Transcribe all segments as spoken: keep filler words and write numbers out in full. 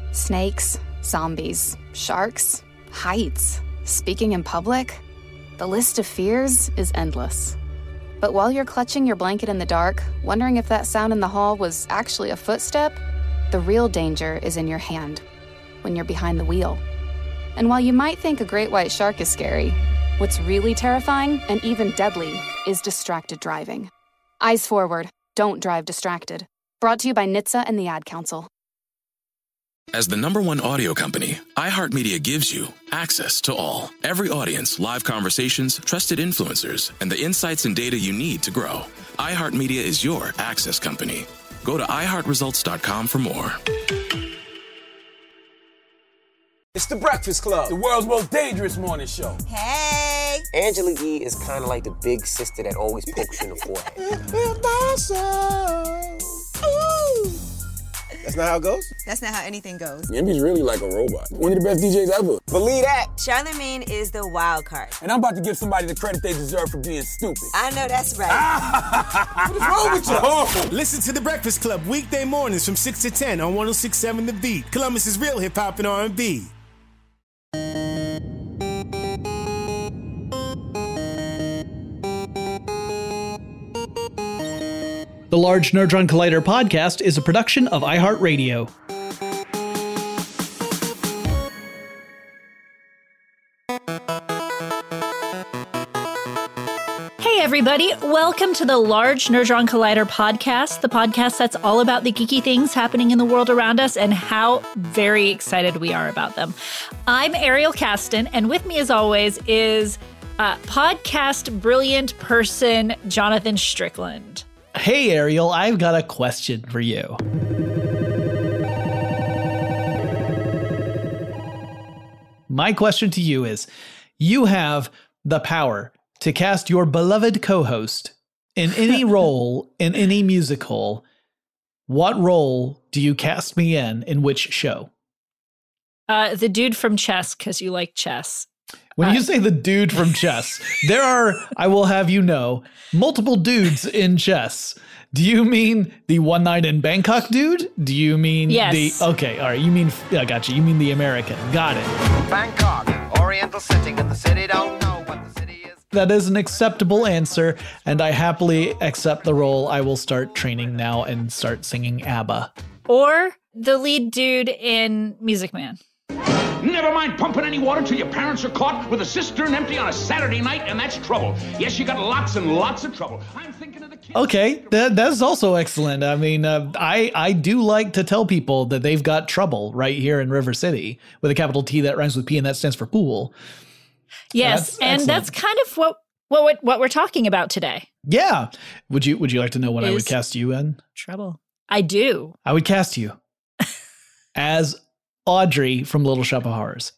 Snakes, zombies, sharks, heights, speaking in public. The list of fears is endless. But while you're clutching your blanket in the dark, wondering if that sound in the hall was actually a footstep, the real danger is in your hand, when you're behind the wheel. And while you might think a great white shark is scary, what's really terrifying and even deadly is distracted driving. Eyes forward, don't drive distracted. Brought to you by N H T S A and the Ad Council. As the number one audio company, iHeartMedia gives you access to all. Every audience, live conversations, trusted influencers, and the insights and data you need to grow. iHeartMedia is your access company. Go to i heart results dot com for more. It's The Breakfast Club, the world's most dangerous morning show. Hey! Angela Yee is kind of like the big sister that always pokes you in the forehead. Ooh. That's not how it goes? That's not how anything goes. Yemi's really like a robot. One of the best D Js ever. Believe that. Charlamagne is the wild card. And I'm about to give somebody the credit they deserve for being stupid. I know that's right. What is wrong with you? Oh. Listen to The Breakfast Club weekday mornings from six to ten on one oh six point seven The Beat. Columbus's real hip-hop and R and B. The Large Nerdron Collider podcast is a production of iHeartRadio. Hey everybody, welcome to the Large Nerdron Collider podcast, the podcast that's all about the geeky things happening in the world around us and how very excited we are about them. I'm Ariel Caston, and with me as always is uh, podcast brilliant person Jonathan Strickland. Hey Ariel, I've got a question for you. My question to you is, you have the power to cast your beloved co-host in any role in any musical. What role do you cast me in, in which show? Uh, the dude from Chess, because you like chess. When uh, you say the dude from Chess, there are, I will have you know, multiple dudes in Chess. Do you mean the one night in Bangkok dude? Do you mean yes. the, okay, all right, you mean, I got you, you mean the American. Got it. Bangkok, Oriental setting in the city, don't know what the city is. That is an acceptable answer, and I happily accept the role. I will start training now and start singing ABBA. Or the lead dude in Music Man. Never mind pumping any water till your parents are caught with a cistern empty on a Saturday night, and that's trouble. Yes, you got lots and lots of trouble. I'm thinking of the kids. Okay, that that's also excellent. I mean, uh, I I do like to tell people that they've got trouble right here in River City with a capital T that rhymes with P, and that stands for pool. Yes, that's and excellent. That's kind of what what what we're talking about today. Yeah. Would you Would you like to know what Is I would cast you in? Trouble. I do. I would cast you as Audrey from Little Shop of Horrors.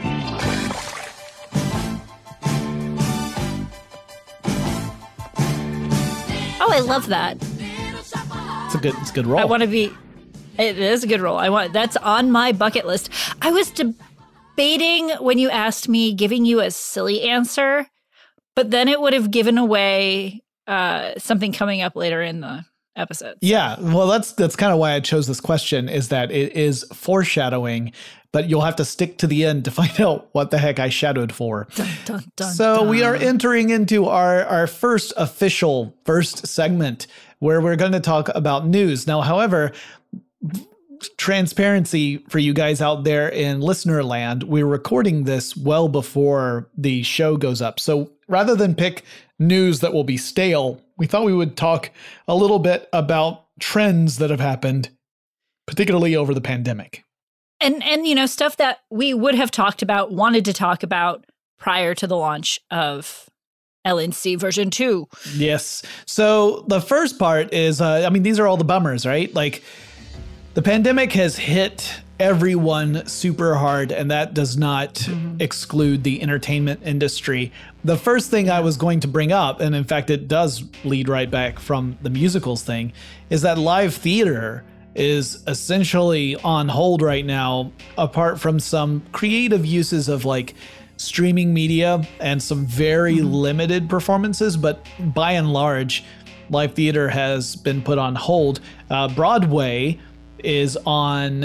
Oh, I love that. It's a good, it's a good role. I want to be. It is a good role. I want that's on my bucket list. I was debating when you asked me, giving you a silly answer, but then it would have given away uh, something coming up later in the episode. Yeah, well, that's that's kind of why I chose this question, is that it is foreshadowing, but you'll have to stick to the end to find out what the heck I shadowed for. Dun, dun, dun, so dun. we are entering into our, our first official first segment where we're going to talk about news. Now, however, transparency for you guys out there in listener land, we're recording this well before the show goes up. So rather than pick news that will be stale, we thought we would talk a little bit about trends that have happened, particularly over the pandemic. And, and you know, stuff that we would have talked about, wanted to talk about prior to the launch of L N C version two. Yes. So the first part is, uh, I mean, these are all the bummers, right? Like, the pandemic has hit everyone super hard, and that does not mm-hmm. exclude the entertainment industry. The first thing I was going to bring up, and in fact, it does lead right back from the musicals thing, is that live theater is essentially on hold right now, apart from some creative uses of like streaming media and some very mm-hmm. limited performances. But by and large, live theater has been put on hold. Uh, Broadway is on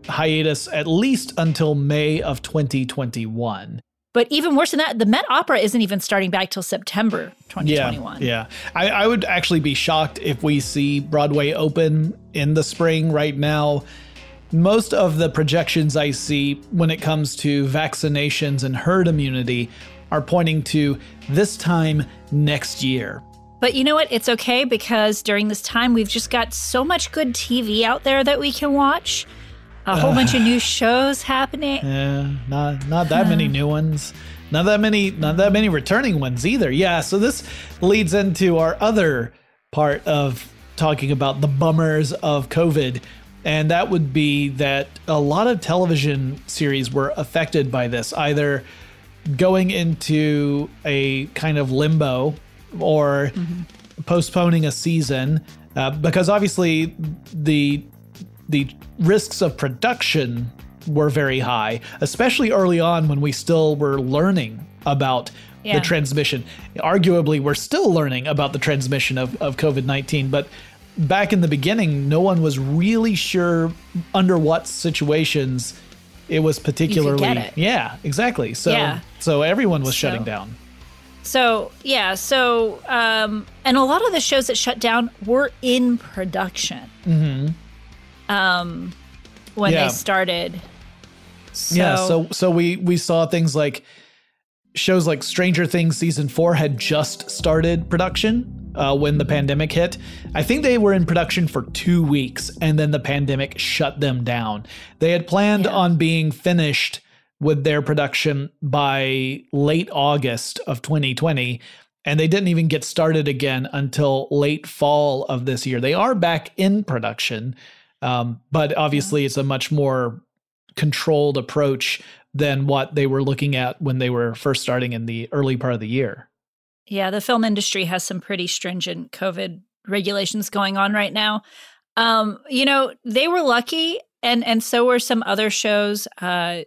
hiatus at least until May of twenty twenty-one. But even worse than that, the Met Opera isn't even starting back till September twenty twenty-one. Yeah, yeah. I, I would actually be shocked if we see Broadway open in the spring right now. Most of the projections I see when it comes to vaccinations and herd immunity are pointing to this time next year. But you know what? It's okay, because during this time, we've just got so much good T V out there that we can watch. A whole uh, bunch of new shows happening. Yeah, not not that many new ones. Not that many, not that many returning ones either. Yeah, so this leads into our other part of talking about the bummers of COVID. And that would be that a lot of television series were affected by this, either going into a kind of limbo or mm-hmm. postponing a season, uh, because obviously the the risks of production were very high, especially early on when we still were learning about yeah. the transmission. Arguably, we're still learning about the transmission of, of COVID nineteen, but back in the beginning, no one was really sure under what situations it was particularly. You could get it. Yeah, exactly. So, yeah. so everyone was so, shutting down. So, yeah. So, um, and a lot of the shows that shut down were in production. Mm-hmm. Um, when yeah. they started. So, yeah. So, so we, we saw things like shows like Stranger Things season four had just started production. Uh, when the pandemic hit. I think they were in production for two weeks and then the pandemic shut them down. They had planned yeah. on being finished with their production by late August of twenty twenty, and they didn't even get started again until late fall of this year. They are back in production, um, but obviously yeah. it's a much more controlled approach than what they were looking at when they were first starting in the early part of the year. Yeah, the film industry has some pretty stringent COVID regulations going on right now. Um, you know, they were lucky, and and so were some other shows. Uh,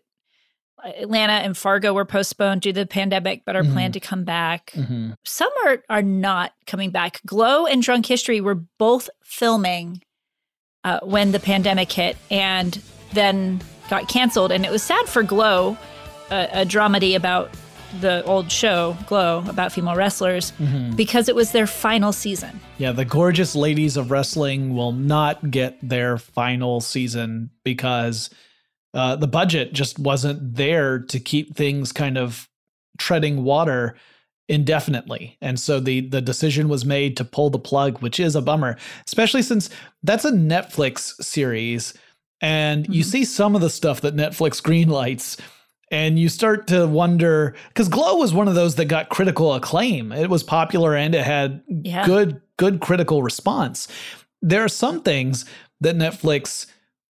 Atlanta and Fargo were postponed due to the pandemic, but are mm-hmm. planned to come back. Mm-hmm. Some are are not coming back. Glow and Drunk History were both filming uh, when the pandemic hit, and then got canceled. And it was sad for Glow, a, a dramedy about the old show Glow about female wrestlers, mm-hmm. because it was their final season. Yeah, the gorgeous ladies of wrestling will not get their final season because uh, the budget just wasn't there to keep things kind of treading water indefinitely. And so the the decision was made to pull the plug, which is a bummer, especially since that's a Netflix series. And mm-hmm. you see some of the stuff that Netflix greenlights, and you start to wonder, because Glow was one of those that got critical acclaim. It was popular and it had yeah. good, good critical response. There are some things that Netflix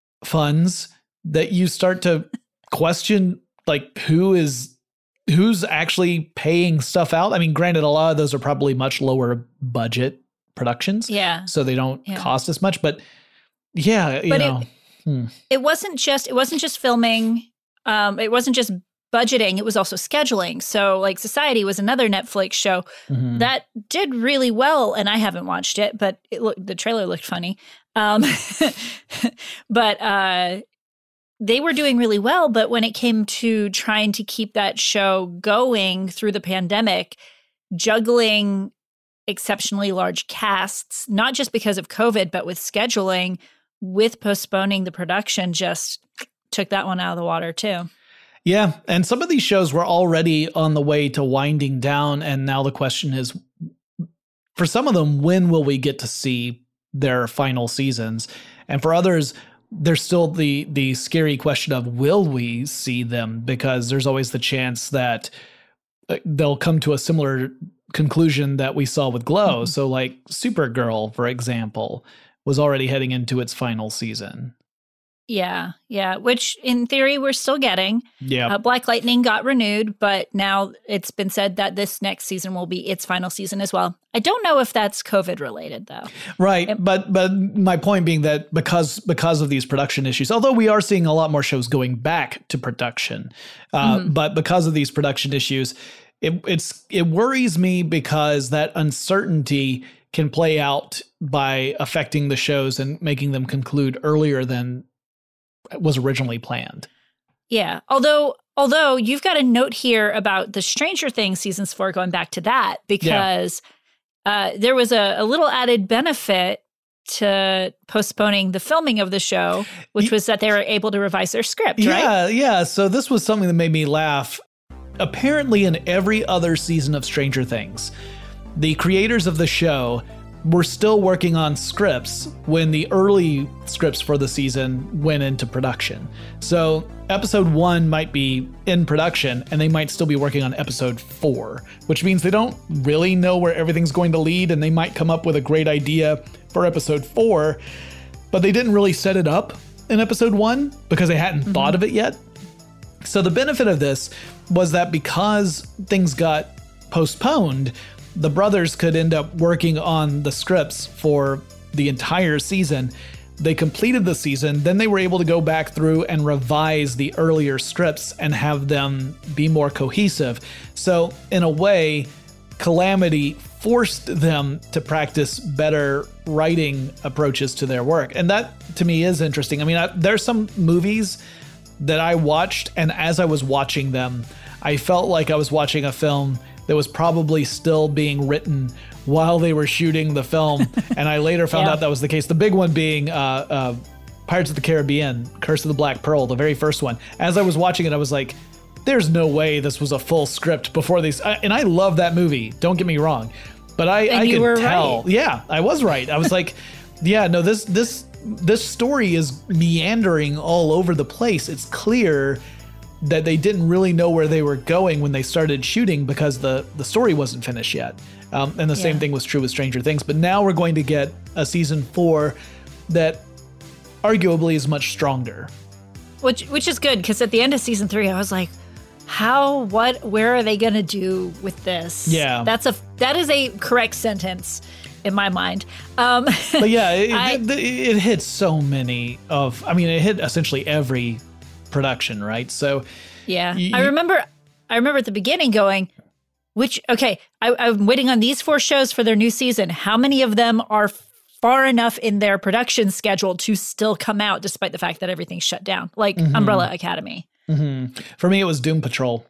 funds that you start to question, like who is, who's actually paying stuff out. I mean, granted, a lot of those are probably much lower budget productions. Yeah. So they don't yeah. cost as much, but yeah, you but know. It, hmm. it wasn't just, it wasn't just filming. Um, it wasn't just budgeting, it was also scheduling. So like Society was another Netflix show mm-hmm. that did really well, and I haven't watched it, but it looked, the trailer looked funny. Um, but uh, they were doing really well, but when it came to trying to keep that show going through the pandemic, juggling exceptionally large casts, not just because of COVID, but with scheduling, with postponing the production, just took that one out of the water too. Yeah, and some of these shows were already on the way to winding down, and now the question is, for some of them, when will we get to see their final seasons? And for others, there's still the the scary question of, will we see them? Because there's always the chance that they'll come to a similar conclusion that we saw with Glow. Mm-hmm. So like Supergirl, for example, was already heading into its final season. Yeah, yeah, which in theory we're still getting. Yeah. Uh, Black Lightning got renewed, but now it's been said that this next season will be its final season as well. I don't know if that's COVID related though. Right, it, but but my point being that because because of these production issues, although we are seeing a lot more shows going back to production, uh, mm-hmm. but because of these production issues, it it's it worries me because that uncertainty can play out by affecting the shows and making them conclude earlier than was originally planned. Yeah. Although, although you've got a note here about the Stranger Things seasons four, going back to that, because yeah. uh, there was a, a little added benefit to postponing the filming of the show, which was that they were able to revise their script, right? Yeah, yeah. So this was something that made me laugh. Apparently in every other season of Stranger Things, the creators of the show were still working on scripts when the early scripts for the season went into production. So episode one might be in production and they might still be working on episode four, which means they don't really know where everything's going to lead, and they might come up with a great idea for episode four, but they didn't really set it up in episode one because they hadn't mm-hmm. thought of it yet. So the benefit of this was that because things got postponed, the brothers could end up working on the scripts for the entire season. They completed the season, then they were able to go back through and revise the earlier scripts and have them be more cohesive. So in a way, Calamity forced them to practice better writing approaches to their work. And that to me is interesting. I mean, I, there's some movies that I watched, and as I was watching them, I felt like I was watching a film that was probably still being written while they were shooting the film. And I later found yeah. out that was the case. The big one being uh, uh, Pirates of the Caribbean, Curse of the Black Pearl, the very first one. As I was watching it, I was like, there's no way this was a full script before these. I, and I love that movie. Don't get me wrong. But I, I you could were tell. Right. Yeah, I was right. I was like, yeah, no, this this this story is meandering all over the place. It's clear that they didn't really know where they were going when they started shooting because the, the story wasn't finished yet. Um, and the yeah. same thing was true with Stranger Things. But now we're going to get a season four that arguably is much stronger. Which which is good, because at the end of season three, I was like, how, what, where are they going to do with this? Yeah. That's a, that is a correct sentence in my mind. Um, but yeah, it, I, it, it hit so many of, I mean, it hit essentially every production, right? So yeah, y- I remember, I remember at the beginning going, which, okay, I, I'm waiting on these four shows for their new season. How many of them are far enough in their production schedule to still come out despite the fact that everything's shut down? Like mm-hmm. Umbrella Academy. Mm-hmm. For me, it was Doom Patrol.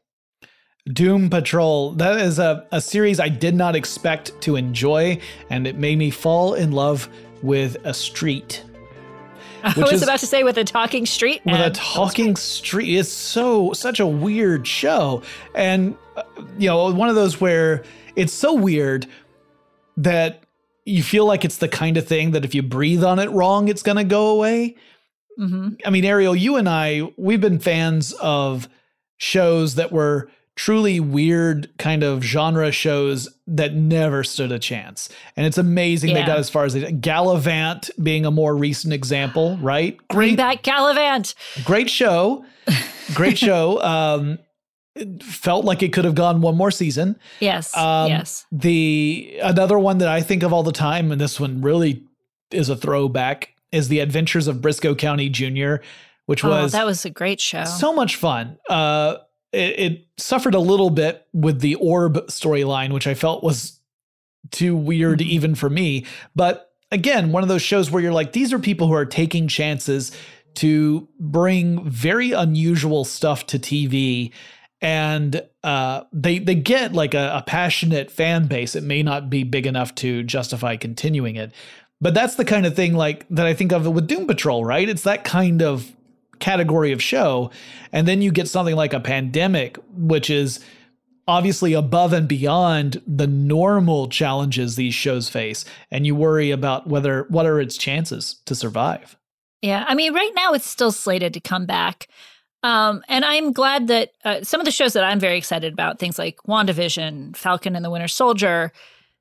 Doom Patrol. That is a, a series I did not expect to enjoy, and it made me fall in love with a street. I was is, about to say with a talking street. With a talking street. It's so, such a weird show. And, uh, you know, one of those where it's so weird that you feel like it's the kind of thing that if you breathe on it wrong, it's going to go away. Mm-hmm. I mean, Ariel, you and I, we've been fans of shows that were truly weird kind of genre shows that never stood a chance. And it's amazing yeah. they got as far as they Gallivant being a more recent example, right? Great, Bring back Gallivant. Great show. Great show. Um, it felt like it could have gone one more season. Yes. Um, yes. The another one that I think of all the time, and this one really is a throwback, is The Adventures of Briscoe County Junior, which was oh, that was a great show. So much fun. Uh, it, it suffered a little bit with the Orb storyline, which I felt was too weird mm-hmm. even for me. But again, one of those shows where you're like, these are people who are taking chances to bring very unusual stuff to T V. And uh, they they get like a, a passionate fan base. It may not be big enough to justify continuing it. But that's the kind of thing like that I think of with Doom Patrol, right? It's that kind of category of show. And then you get something like a Pandemic, which is obviously above and beyond the normal challenges these shows face. And you worry about whether what are its chances to survive. Yeah, I mean, right now it's still slated to come back. Um, and I'm glad that uh, some of the shows that I'm very excited about, things like WandaVision, Falcon and the Winter Soldier,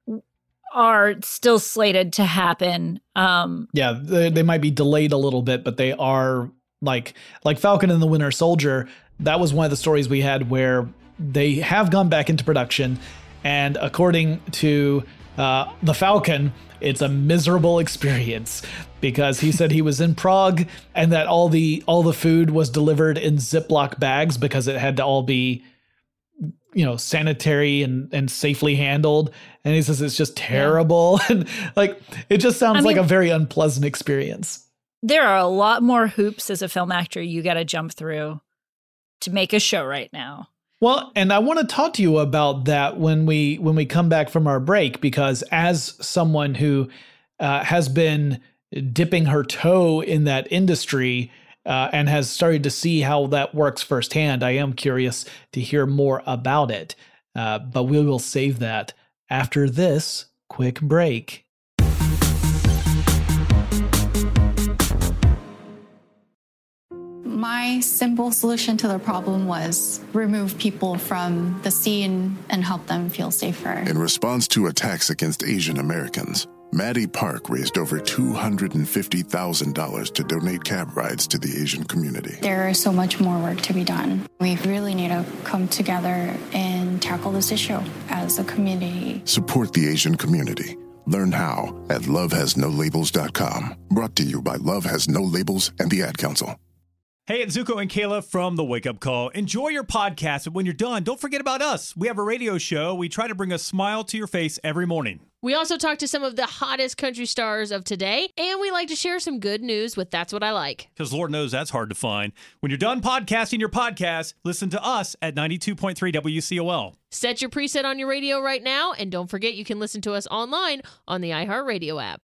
are still slated to happen. Um, yeah, they, they might be delayed a little bit, but they are like like Falcon and the Winter Soldier. That was one of the stories we had where they have gone back into production. And according to uh, the Falcon, it's a miserable experience because he said he was in Prague and that all the all the food was delivered in Ziploc bags because it had to all be, you know, sanitary and, and safely handled. And he says it's just terrible. Yeah. And like, it just sounds I mean, like a very unpleasant experience. there are a lot more hoops as a film actor you got to jump through to make a show right now. Well, and I want to talk to you about that when we when we come back from our break, because as someone who uh, has been dipping her toe in that industry uh, and has started to see how that works firsthand, I am curious to hear more about it. Uh, but we will save that after this quick break. My simple solution to the problem was remove people from the scene and help them feel safer. In response to attacks against Asian Americans, Maddie Park raised over two hundred fifty thousand dollars to donate cab rides to the Asian community. There is so much more work to be done. We really need to come together and tackle this issue as a community. Support the Asian community. Learn how at love has no labels dot com. Brought to you by Love Has No Labels and the Ad Council. Hey, it's Zuko and Kayla from The Wake Up Call. Enjoy your podcast, and when you're done, don't forget about us. We have a radio show. We try to bring a smile to your face every morning. We also talk to some of the hottest country stars of today, and we like to share some good news with That's What I Like. Because Lord knows that's hard to find. When you're done podcasting your podcast, listen to us at ninety-two point three W C O L. Set your preset on your radio right now, and don't forget you can listen to us online on the iHeartRadio app.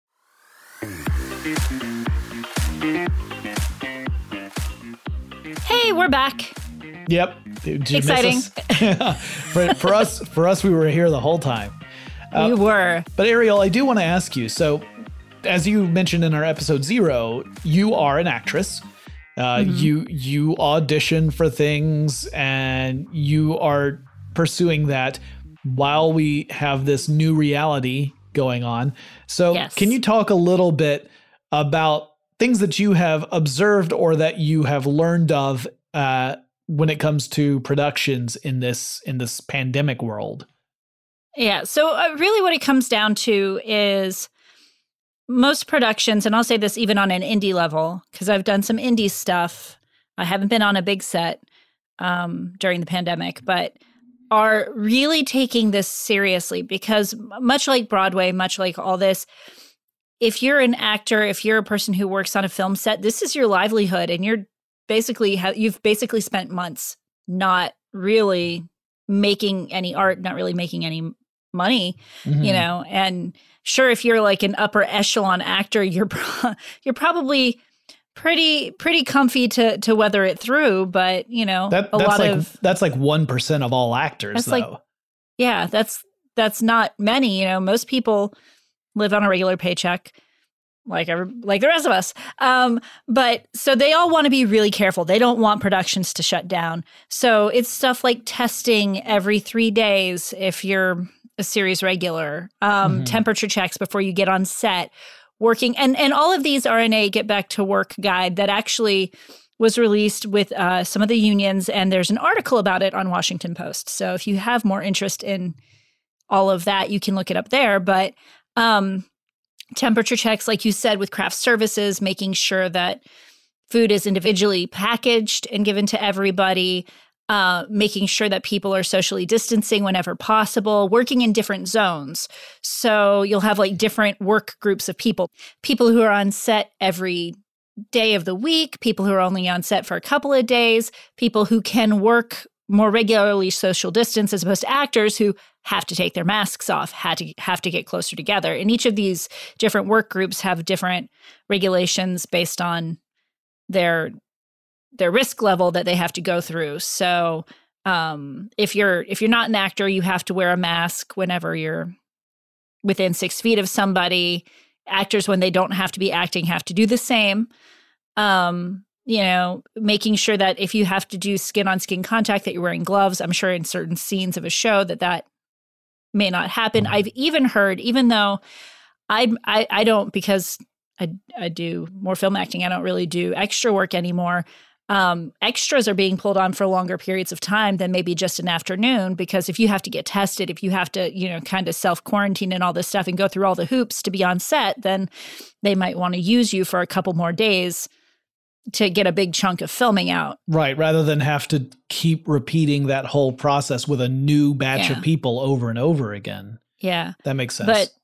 Hey, we're back. Yep. Did you Exciting. miss us? for, for us, for us, we were here the whole time. Uh, we were. But Ariel, I do want to ask you. So, as you mentioned in our episode zero, you are an actress. Uh, mm-hmm. You you audition for things, and you are pursuing that while we have this new reality going on. So, yes. Can you talk a little bit about things that you have observed or that you have learned of uh, when it comes to productions in this in this pandemic world? Yeah. So uh, really what it comes down to is most productions, and I'll say this even on an indie level, because I've done some indie stuff. I haven't been on a big set um, during the pandemic, but are really taking this seriously because much like Broadway, much like all this, if you're an actor, if you're a person who works on a film set, this is your livelihood, and you're basically ha- you've basically spent months not really making any art, not really making any money, mm-hmm. you know. And sure, if you're like an upper echelon actor, you're pro- you're probably pretty pretty comfy to to weather it through. But you know, that, a that's lot like, of that's like one percent of all actors, that's though. Like, yeah, that's that's not many. You know, most people live on a regular paycheck, like every, like the rest of us. Um, but so they all want to be really careful. They don't want productions to shut down. So it's stuff like testing every three days if you're a series regular, um, mm-hmm. temperature checks before you get on set, working. And, and all of these are in a Get Back to Work guide that actually was released with uh, some of the unions. And there's an article about it on Washington Post. So if you have more interest in all of that, you can look it up there. But Um, temperature checks, like you said, with craft services, making sure that food is individually packaged and given to everybody, uh, making sure that people are socially distancing whenever possible, working in different zones. So you'll have like different work groups of people, people who are on set every day of the week, people who are only on set for a couple of days, people who can work more regularly social distance, as opposed to actors who have to take their masks off, had to have to get closer together. And each of these different work groups have different regulations based on their their risk level that they have to go through. So um, if you're if you're not an actor, you have to wear a mask whenever you're within six feet of somebody. Actors, when they don't have to be acting, have to do the same. Um, you know, making sure that if you have to do skin-on-skin contact, that you're wearing gloves. I'm sure in certain scenes of a show that that may not happen. I've even heard, even though I I, I don't, because I, I do more film acting, I don't really do extra work anymore. Um, extras are being pulled on for longer periods of time than maybe just an afternoon, because if you have to get tested, if you have to, you know, kind of self-quarantine and all this stuff and go through all the hoops to be on set, then they might want to use you for a couple more days to get a big chunk of filming out. Right, rather than have to keep repeating that whole process with a new batch yeah. of people over and over again. Yeah. That makes sense. But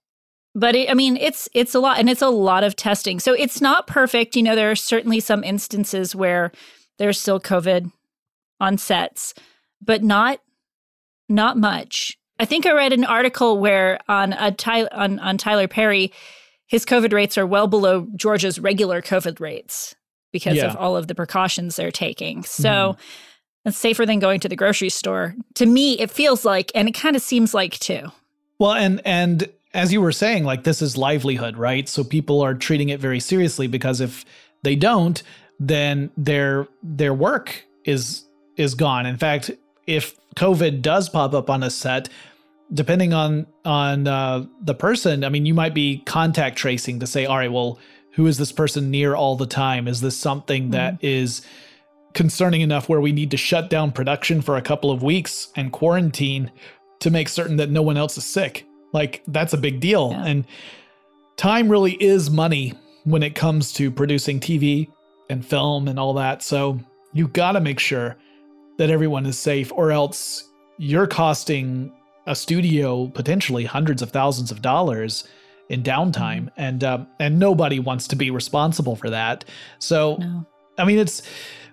But it, I mean, it's it's a lot, and it's a lot of testing. So it's not perfect. You know, there are certainly some instances where there's still COVID on sets, but not not much. I think I read an article where on a Ty- on on Tyler Perry, his COVID rates are well below Georgia's regular COVID rates because Yeah. of all of the precautions they're taking. So Mhm. it's safer than going to the grocery store. To me, it feels like, and it kind of seems like too. Well, and and as you were saying, like this is livelihood, right? So people are treating it very seriously because if they don't, then their their work is is gone. In fact, if COVID does pop up on a set, depending on on uh, the person, I mean, you might be contact tracing to say, all right, well, who is this person near all the time? Is this something that is concerning enough where we need to shut down production for a couple of weeks and quarantine to make certain that no one else is sick? Like, that's a big deal. Yeah. And time really is money when it comes to producing T V and film and all that. So you got to make sure that everyone is safe, or else you're costing a studio potentially hundreds of thousands of dollars in downtime, mm-hmm. and um, and nobody wants to be responsible for that. So, No. I mean, it's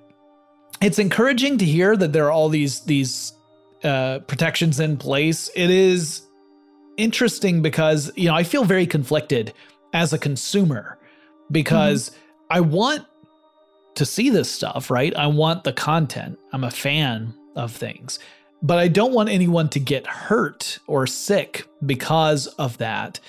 it's encouraging to hear that there are all these these uh, protections in place. It is interesting because, you know, I feel very conflicted as a consumer because mm-hmm. I want to see this stuff, right? I want the content. I'm a fan of things, but I don't want anyone to get hurt or sick because of that.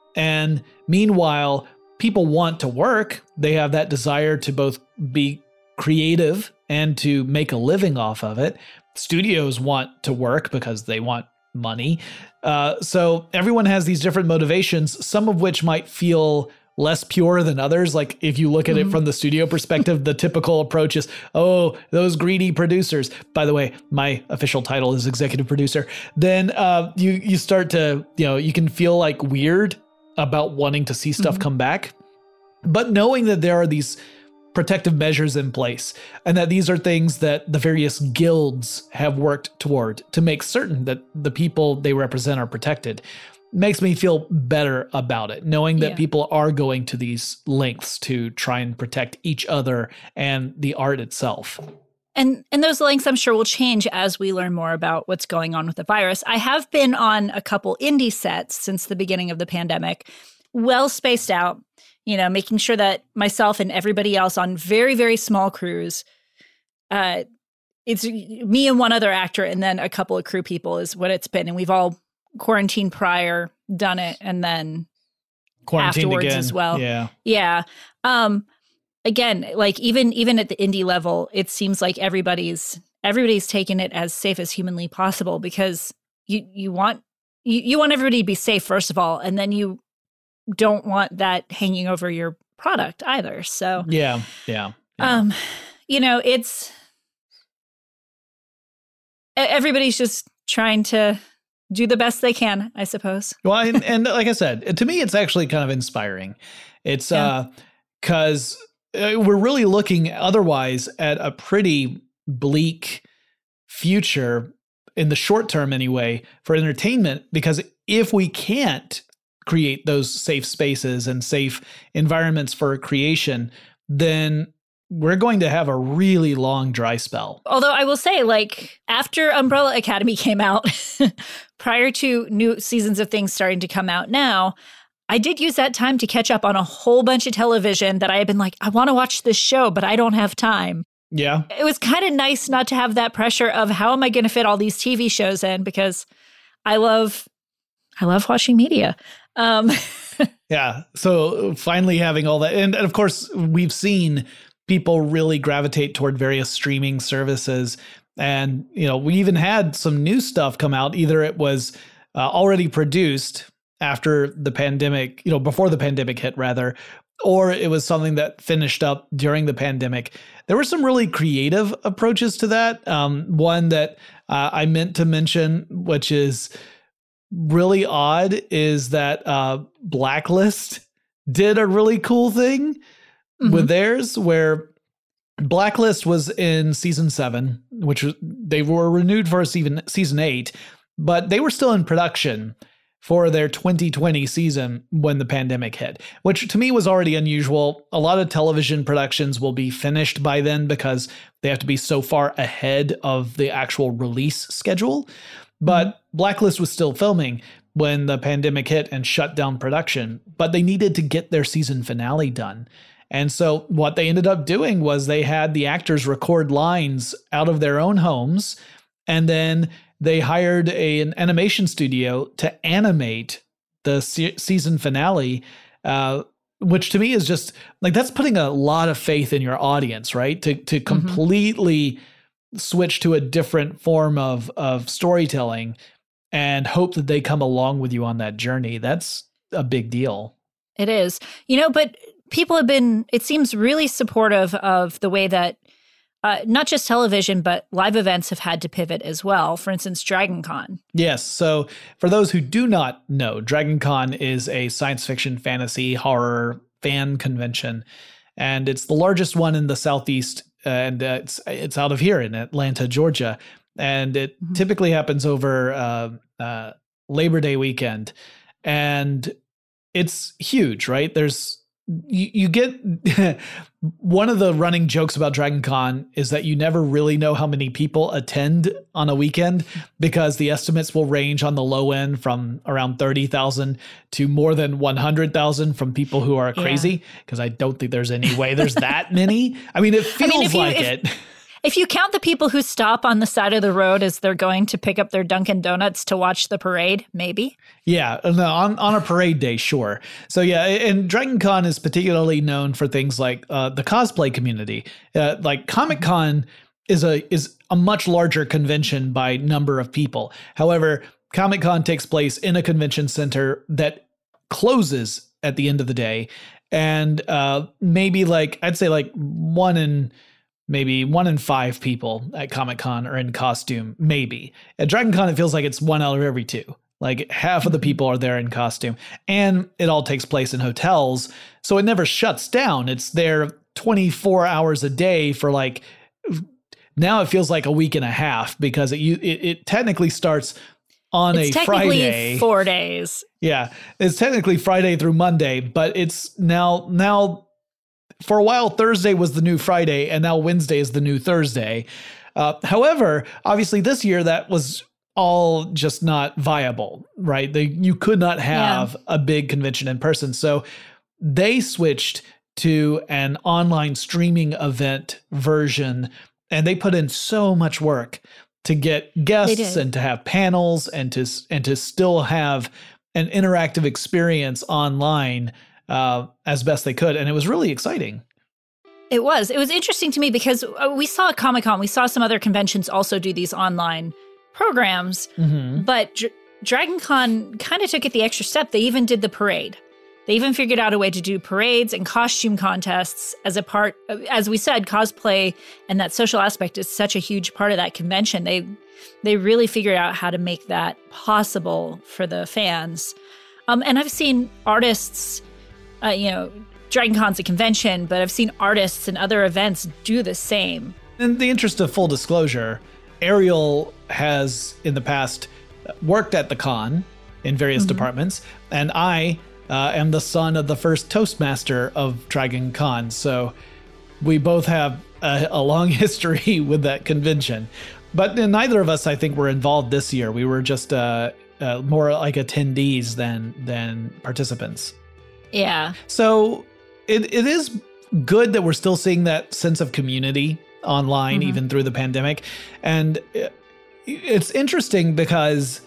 And meanwhile, people want to work. They have that desire to both be creative and to make a living off of it. Studios want to work because they want money. Uh, so everyone has these different motivations, some of which might feel less pure than others. Like if you look at mm-hmm. it from the studio perspective, the typical approach is, oh, those greedy producers. By the way, my official title is executive producer. Then uh, you you start to, you know, you can feel like weird about wanting to see stuff mm-hmm. come back. But knowing that there are these protective measures in place and that these are things that the various guilds have worked toward to make certain that the people they represent are protected makes me feel better about it, knowing that Yeah. people are going to these lengths to try and protect each other and the art itself. And and those lengths, I'm sure, will change as we learn more about what's going on with the virus. I have been on a couple indie sets since the beginning of the pandemic, well spaced out, you know, making sure that myself and everybody else on very, very small crews, uh, it's me and one other actor and then a couple of crew people is what it's been. And we've all quarantined prior, done it, and then Quarantined afterwards again. as well. Yeah. Yeah. Um, again, like even even at the indie level, it seems like everybody's everybody's taking it as safe as humanly possible because you you want you, you want everybody to be safe first of all, and then you don't want that hanging over your product either. So Yeah. Yeah. yeah. um, you know, it's e- everybody's just trying to do the best they can, I suppose. Well, and, and like I said, to me, it's actually kind of inspiring. It's Yeah. uh, because uh, we're really looking otherwise at a pretty bleak future in the short term anyway for entertainment, because if we can't create those safe spaces and safe environments for creation, then we're going to have a really long dry spell. Although I will say, like, after Umbrella Academy came out, prior to new seasons of things starting to come out now, I did use that time to catch up on a whole bunch of television that I had been like, I want to watch this show, but I don't have time. Yeah. It was kind of nice not to have that pressure of how am I going to fit all these T V shows in, because I love, I love watching media. Um, yeah. So finally having all that. And, and of course, we've seen people really gravitate toward various streaming services. And, you know, we even had some new stuff come out. Either it was uh, already produced after the pandemic, you know, before the pandemic hit rather, or it was something that finished up during the pandemic. There were some really creative approaches to that. Um, one that uh, I meant to mention, which is really odd, is that uh, Blacklist did a really cool thing mm-hmm. with theirs, where Blacklist was in season seven, which was, they were renewed for season season eight, but they were still in production. for their twenty twenty season when the pandemic hit, which to me was already unusual. A lot of television productions will be finished by then because they have to be so far ahead of the actual release schedule. But mm-hmm. Blacklist was still filming when the pandemic hit and shut down production, but they needed to get their season finale done. And so what they ended up doing was they had the actors record lines out of their own homes, and then they hired a, an animation studio to animate the se- season finale, uh, which to me is just like, that's putting a lot of faith in your audience, right? To to completely mm-hmm. switch to a different form of of storytelling and hope that they come along with you on that journey. That's a big deal. It is. You know, but people have been, it seems, really supportive of the way that uh, not just television, but live events have had to pivot as well. For instance, Dragon Con. Yes. So for those who do not know, Dragon Con is a science fiction, fantasy, horror fan convention. And it's the largest one in the Southeast. And uh, it's, it's out of here in Atlanta, Georgia. And it mm-hmm. typically happens over uh, uh, Labor Day weekend. And it's huge, right? There's You, you get one of the running jokes about Dragon Con is that you never really know how many people attend on a weekend because the estimates will range on the low end from around thirty thousand to more than one hundred thousand from people who are crazy, because yeah. I don't think there's any way there's that many. I mean, it feels I mean, if you, like if, it. If you count the people who stop on the side of the road as they're going to pick up their Dunkin' Donuts to watch the parade, maybe. Yeah, no, on, on a parade day, sure. So yeah, and Dragon Con is particularly known for things like uh, the cosplay community. Uh, like Comic Con is a is a much larger convention by number of people. However, Comic Con takes place in a convention center that closes at the end of the day, and uh, maybe like I'd say like one in. Maybe one in five people at Comic-Con are in costume, maybe. At Dragon Con, it feels like it's one out of every two. Like half of the people are there in costume. And it all takes place in hotels, so it never shuts down. It's there twenty-four hours a day for like, now it feels like a week and a half because it it, it technically starts on it's a Friday. four days. Yeah, it's technically Friday through Monday, but it's now now... For a while, Thursday was the new Friday, and now Wednesday is the new Thursday. Uh, however, obviously this year that was all just not viable, right? They, you could not have yeah. a big convention in person. So they switched to an online streaming event version, and they put in so much work to get guests and to have panels and to and to still have an interactive experience online Uh, as best they could. And it was really exciting. It was. It was interesting to me because we saw at Comic-Con, we saw some other conventions also do these online programs, mm-hmm. but Dr- Dragon Con kind of took it the extra step. They even did the parade. They even figured out a way to do parades and costume contests as a part, as we said, cosplay and that social aspect is such a huge part of that convention. They, they really figured out how to make that possible for the fans. Um, and I've seen artists... Uh, you know, Dragon Con's a convention, but I've seen artists and other events do the same. In the interest of full disclosure, Ariel has in the past worked at the con in various mm-hmm. departments, and I uh, am the son of the first Toastmaster of Dragon Con, so we both have a, a long history with that convention. But neither of us, I think, were involved this year. We were just uh, uh, more like attendees than than participants. Yeah. So it it is good that we're still seeing that sense of community online, mm-hmm. even through the pandemic. And it's interesting because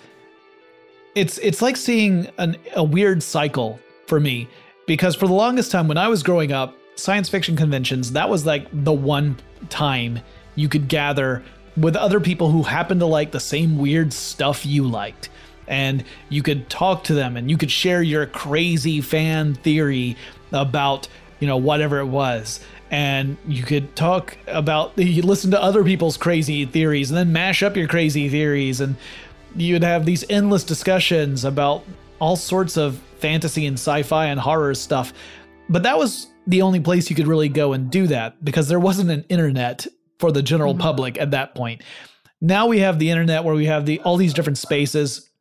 it's it's like seeing an, a weird cycle for me, because for the longest time when I was growing up, science fiction conventions, that was like the one time you could gather with other people who happened to like the same weird stuff you liked. And you could talk to them and you could share your crazy fan theory about, you know, whatever it was. And you could talk about, you listen to other people's crazy theories and then mash up your crazy theories. And you'd have these endless discussions about all sorts of fantasy and sci-fi and horror stuff. But that was the only place you could really go and do that because there wasn't an internet for the general mm-hmm. public at that point. Now we have the internet where we have the all these different spaces.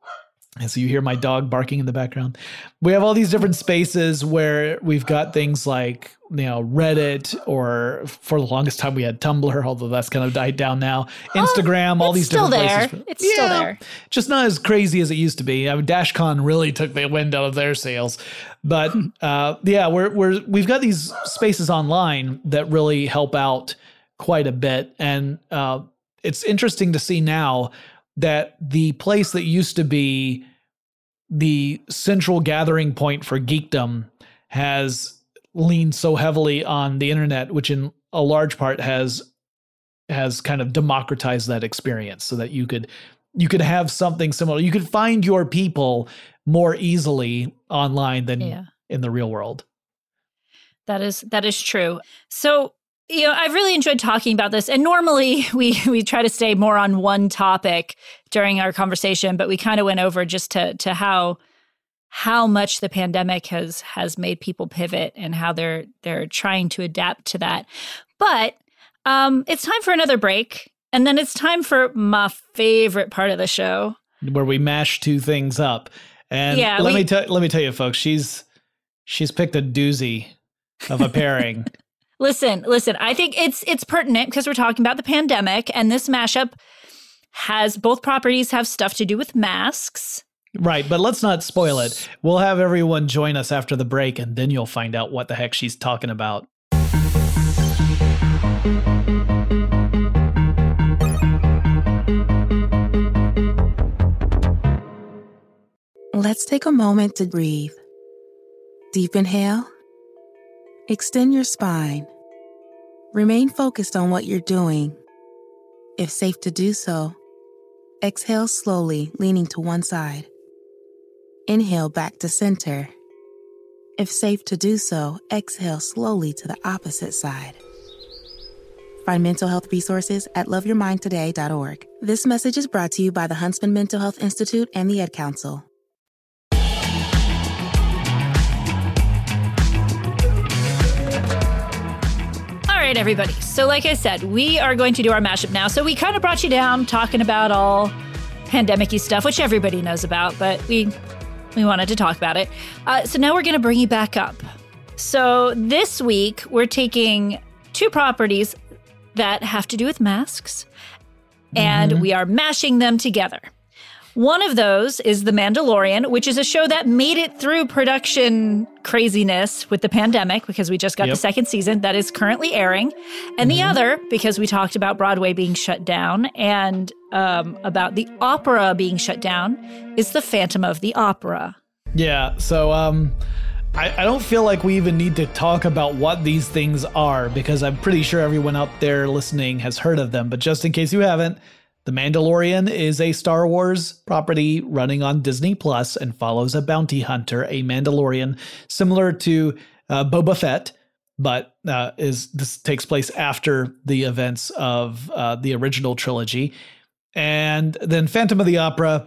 As you hear my dog barking in the background. We have all these different spaces where we've got things like, you know, Reddit, or for the longest time we had Tumblr, although that's kind of died down now. Instagram, oh, all these different there. places. It's still yeah, there. Just not as crazy as it used to be. I mean, DashCon really took the wind out of their sails. But uh, yeah, we're we're we've got these spaces online that really help out quite a bit. And uh, it's interesting to see now that the place that used to be the central gathering point for geekdom has leaned so heavily on the internet, which in a large part has has kind of democratized that experience, so that you could you could have something similar. You could find your people more easily online than yeah. in the real world. That is that is true. So, you know, I've really enjoyed talking about this. And normally we we try to stay more on one topic during our conversation, but we kind of went over just to to how how much the pandemic has has made people pivot and how they're they're trying to adapt to that. But um, it's time for another break, and then it's time for my favorite part of the show, where we mash two things up. And yeah, let we, me tell let me tell you, folks, she's she's picked a doozy of a pairing. Listen, listen, I think it's it's pertinent because we're talking about the pandemic, and this mashup has both properties have stuff to do with masks. Right, but let's not spoil it. We'll have everyone join us after the break, and then you'll find out what the heck she's talking about. Let's take a moment to breathe. Deep inhale. Extend your spine. Remain focused on what you're doing. If safe to do so, exhale slowly, leaning to one side. Inhale back to center. If safe to do so, exhale slowly to the opposite side. Find mental health resources at love your mind today dot org. This message is brought to you by the Huntsman Mental Health Institute and the Ad Council. All right, everybody. So like I said, we are going to do our mashup now. So we kind of brought you down talking about all pandemic-y stuff, which everybody knows about, but we we wanted to talk about it. Uh, so now we're going to bring you back up. So this week, we're taking two properties that have to do with masks, and mm-hmm. we are mashing them together. One of those is The Mandalorian, which is a show that made it through production craziness with the pandemic, because we just got yep. the second season that is currently airing. And mm-hmm. the other, because we talked about Broadway being shut down and um, about the opera being shut down, is The Phantom of the Opera. Yeah, so um, I, I don't feel like we even need to talk about what these things are, because I'm pretty sure everyone out there listening has heard of them. But just in case you haven't, The Mandalorian is a Star Wars property running on Disney Plus and follows a bounty hunter, a Mandalorian, similar to uh, Boba Fett, but uh, is this takes place after the events of uh, the original trilogy. And then Phantom of the Opera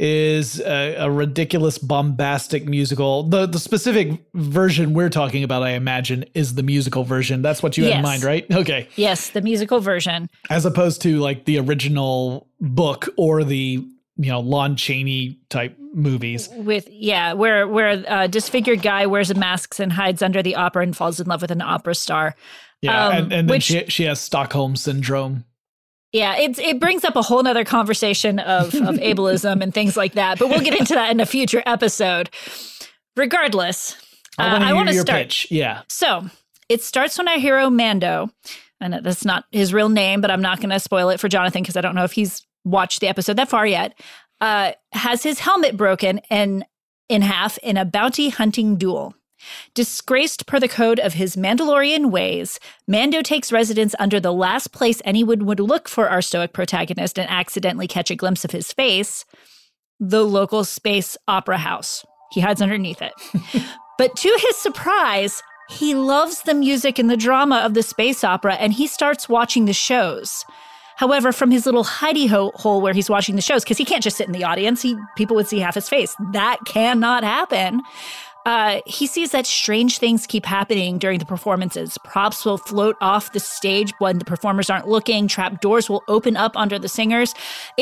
is a, a ridiculous, bombastic musical. The the specific version we're talking about, I imagine, is the musical version. That's what you yes. had in mind, right? Okay. Yes, the musical version. As opposed to like the original book or the, you know, Lon Chaney type movies. With, yeah, where where a disfigured guy wears a mask and hides under the opera and falls in love with an opera star. Yeah, um, and, and then which, she, she has Stockholm Syndrome. Yeah, it it brings up a whole nother conversation of, of ableism and things like that, but we'll get into that in a future episode. Regardless, I want to uh, start. Pitch. Yeah. So it starts when our hero Mando, and that's not his real name, but I'm not going to spoil it for Jonathan because I don't know if he's watched the episode that far yet, uh, has his helmet broken and in half in a bounty hunting duel. Disgraced per the code of his Mandalorian ways, Mando takes residence under the last place anyone would look for our stoic protagonist and accidentally catch a glimpse of his face, the local space opera house. He hides underneath it. But to his surprise, he loves the music and the drama of the space opera, and he starts watching the shows. However, from his little hidey hole where he's watching the shows, because he can't just sit in the audience, he people would see half his face. That cannot happen. Uh, he sees that strange things keep happening during the performances. Props will float off the stage when the performers aren't looking. Trap doors will open up under the singers. It's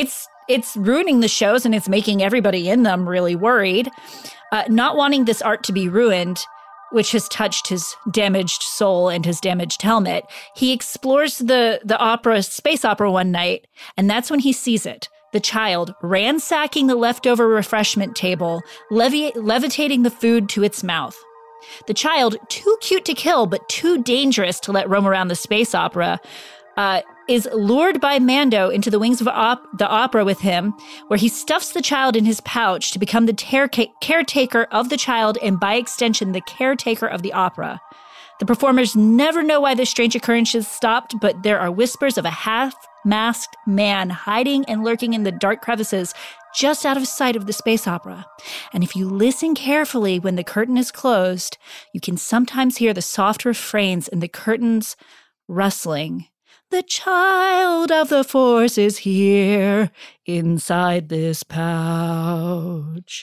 it's ruining the shows and it's making everybody in them really worried. Uh, not wanting this art to be ruined, which has touched his damaged soul and his damaged helmet, he explores the, the opera, space opera one night, and that's when he sees it. The child ransacking the leftover refreshment table, levi- levitating the food to its mouth. The child, too cute to kill, but too dangerous to let roam around the space opera, uh, is lured by Mando into the wings of op- the opera with him, where he stuffs the child in his pouch to become the ter- caretaker of the child and, by extension, the caretaker of the opera. The performers never know why this strange occurrence has stopped, but there are whispers of a half-masked man hiding and lurking in the dark crevices just out of sight of the space opera. And if you listen carefully when the curtain is closed, you can sometimes hear the soft refrains in the curtains rustling. The child of the Force is here inside this pouch.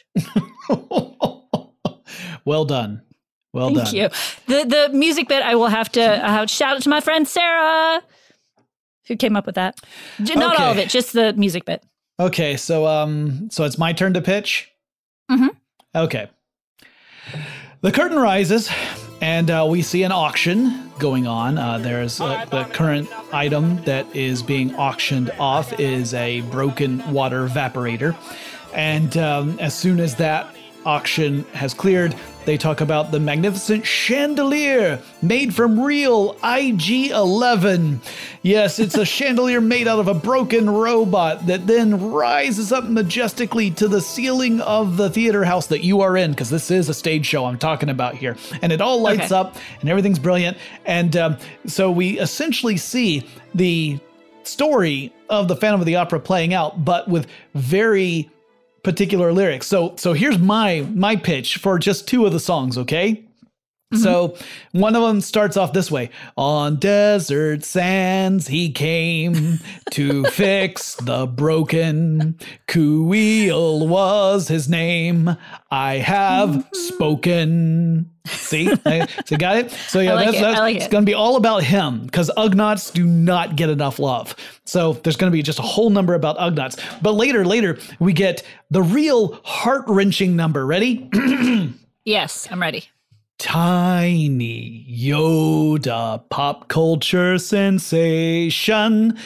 Well done. Well Thank done. Thank you. The the music bit, I will have to uh, shout out to my friend Sarah, who came up with that. Not Okay. all of it, just the music bit. Okay, so um, so it's my turn to pitch. Mm-hmm. Okay. The curtain rises, and uh, we see an auction going on. Uh, there's uh, the current item that is being auctioned off is a broken water evaporator, and um, as soon as that auction has cleared, they talk about the magnificent chandelier made from real I G eleven. Yes, it's a chandelier made out of a broken robot that then rises up majestically to the ceiling of the theater house that you are in, because this is a stage show I'm talking about here. And it all lights Okay. up and everything's brilliant. And um, so we essentially see the story of the Phantom of the Opera playing out, but with very particular lyrics. So so here's my my pitch for just two of the songs, okay? Mm-hmm. So one of them starts off this way. On desert sands he came to fix the broken. Kuiil was his name. I have spoken. See? I, so got it? So yeah, I like that's, it. that's I like it's it. going to be all about him, because Ugnaughts do not get enough love. So there's going to be just a whole number about Ugnaughts. But later, later, we get the real heart-wrenching number. Ready? Yes, I'm ready. Tiny Yoda, pop culture sensation,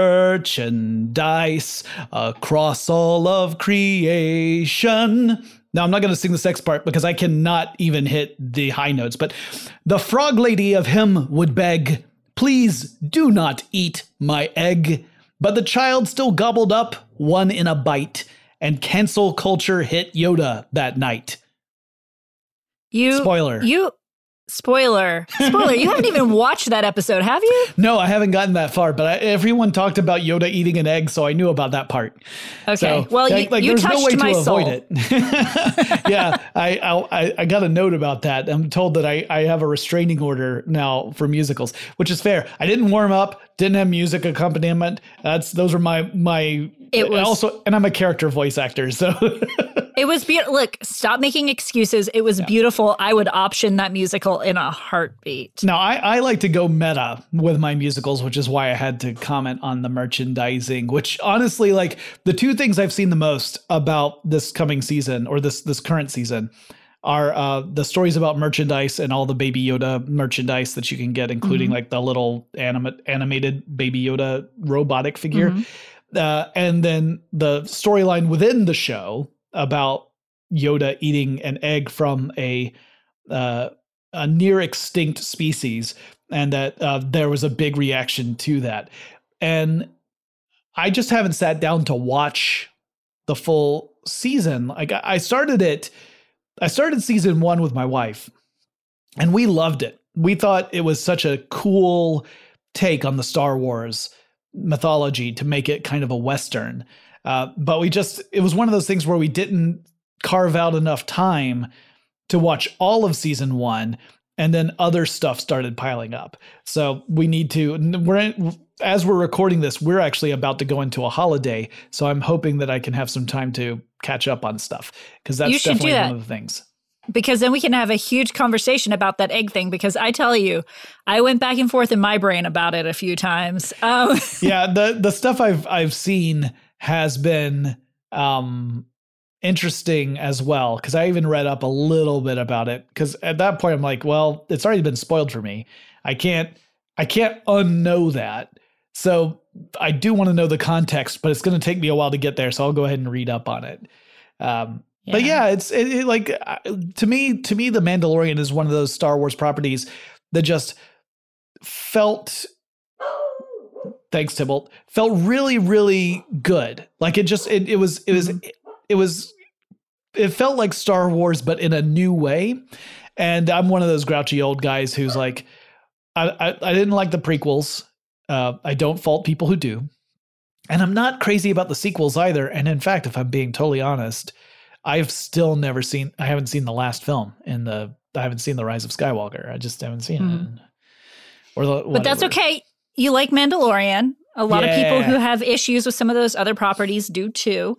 merchandise across all of creation. Now, I'm not going to sing the sex part because I cannot even hit the high notes, but the frog lady of him would beg, please do not eat my egg. But the child still gobbled up one in a bite, and cancel culture hit Yoda that night. You Spoiler. You spoiler. Spoiler. You haven't even watched that episode, have you? No, I haven't gotten that far, but I, everyone talked about Yoda eating an egg, so I knew about that part. Okay. So, well, like, you, like, you there's touched no way my to soul. avoid it. Yeah, I, I I got a note about that. I'm told that I, I have a restraining order now for musicals, which is fair. I didn't warm up, didn't have music accompaniment. That's those were my my. It was also, and I'm a character voice actor, so. It was beautiful. Look, stop making excuses. It was yeah. beautiful. I would option that musical in a heartbeat. Now, I, I like to go meta with my musicals, which is why I had to comment on the merchandising, which honestly, like the two things I've seen the most about this coming season or this this current season are uh, the stories about merchandise and all the Baby Yoda merchandise that you can get, including mm-hmm. like the little anima- animated Baby Yoda robotic figure. Mm-hmm. Uh, and then the storyline within the show about Yoda eating an egg from a uh, a near extinct species, and that uh, there was a big reaction to that. And I just haven't sat down to watch the full season. Like I started it, I started season one with my wife, and we loved it. We thought it was such a cool take on the Star Wars mythology to make it kind of a Western. Uh, but we just, it was one of those things where we didn't carve out enough time to watch all of season one, and then other stuff started piling up. So we need to, we're in, as we're recording this, we're actually about to go into a holiday. So I'm hoping that I can have some time to catch up on stuff, because that's you should definitely do that. one of the things. Because then we can have a huge conversation about that egg thing. Because I tell you, I went back and forth in my brain about it a few times. Um, yeah, the the stuff I've I've seen has been um, interesting as well, because I even read up a little bit about it, because at that point I'm like, well, it's already been spoiled for me. I can't I can't unknow that. So I do want to know the context, but it's going to take me a while to get there, so I'll go ahead and read up on it. Um, yeah. But yeah, it's it, it, like uh, to me to me The Mandalorian is one of those Star Wars properties that just felt Thanks, Tybalt. Felt really, really good. Like it just, it, it was, it was, mm-hmm. it was, it felt like Star Wars, but in a new way. And I'm one of those grouchy old guys who's like, I, I, I didn't like the prequels. Uh, I don't fault people who do. And I'm not crazy about the sequels either. And in fact, if I'm being totally honest, I've still never seen, I haven't seen the last film in the, I haven't seen The Rise of Skywalker. I just haven't seen mm-hmm. it. Or the, but that's okay. You like Mandalorian. A lot yeah. of people who have issues with some of those other properties do too.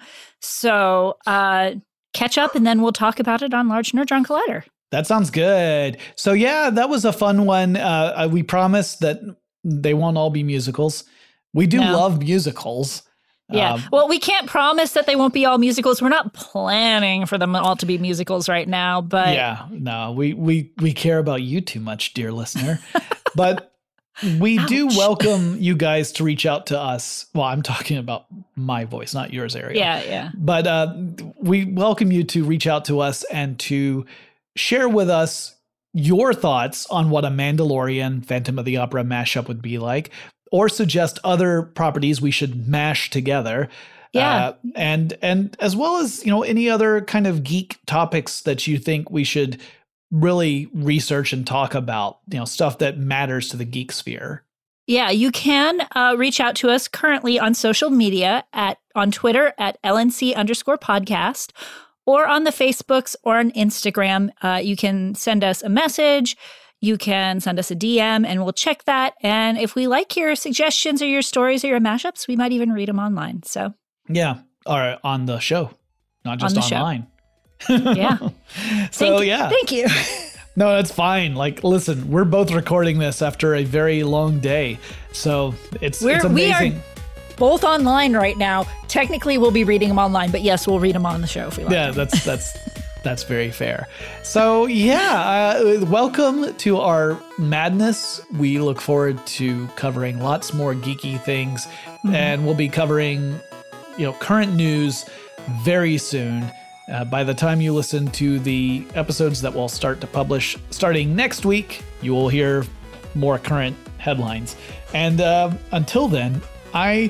So uh, catch up and then we'll talk about it on Large Nerdron Collider. That sounds good. So yeah, that was a fun one. Uh, we promise that they won't all be musicals. We do no. love musicals. Yeah. Um, well, we can't promise that they won't be all musicals. We're not planning for them all to be musicals right now, but yeah, no, we, we, we care about you too much, dear listener. But we Ouch. do welcome you guys to reach out to us. Well, I'm talking about my voice, not yours, Ariel. Yeah, yeah. But uh, we welcome you to reach out to us and to share with us your thoughts on what a Mandalorian Phantom of the Opera mashup would be like, or suggest other properties we should mash together. Yeah. Uh, and and as well as, you know, any other kind of geek topics that you think we should really research and talk about, you know, stuff that matters to the geek sphere. Yeah, you can uh, reach out to us currently on social media at on Twitter at L N C underscore podcast, or on the Facebooks or on Instagram. Uh, you can send us a message. You can send us a D M and we'll check that. And if we like your suggestions or your stories or your mashups, we might even read them online. So yeah, or on the show, not just on online. Show. Yeah. So thank, yeah. Thank you. No, that's fine. Like, listen, we're both recording this after a very long day, so it's we're, it's amazing. We are both online right now. Technically, we'll be reading them online, but yes, we'll read them on the show if we like. Yeah, them. that's that's that's very fair. So yeah, uh, welcome to our madness. We look forward to covering lots more geeky things, mm-hmm. and we'll be covering, you know, current news very soon. Uh, by the time you listen to the episodes that we'll start to publish starting next week, you will hear more current headlines. And uh, until then, I,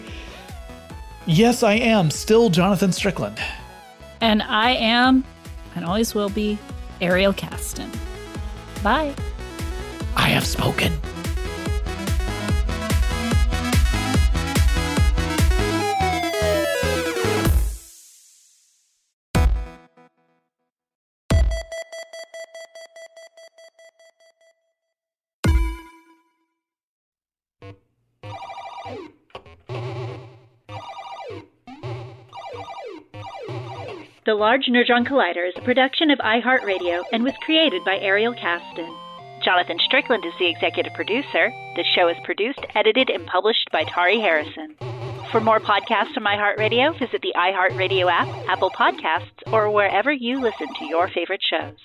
yes, I am still Jonathan Strickland. And I am, and always will be, Ariel Caston. Bye. I have spoken. The Large Nerdron Collider is a production of iHeartRadio and was created by Ariel Caston. Jonathan Strickland is the executive producer. The show is produced, edited, and published by Tari Harrison. For more podcasts from iHeartRadio, visit the iHeartRadio app, Apple Podcasts, or wherever you listen to your favorite shows.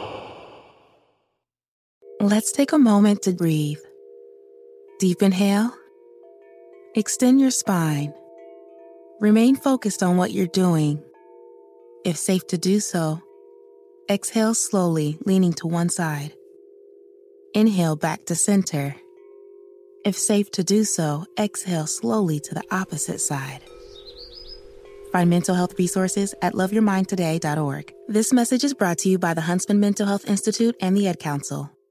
Let's take a moment to breathe. Deep inhale. Extend your spine. Remain focused on what you're doing. If safe to do so, exhale slowly, leaning to one side. Inhale back to center. If safe to do so, exhale slowly to the opposite side. Find mental health resources at love your mind today dot org. This message is brought to you by the Huntsman Mental Health Institute and the Ad Council.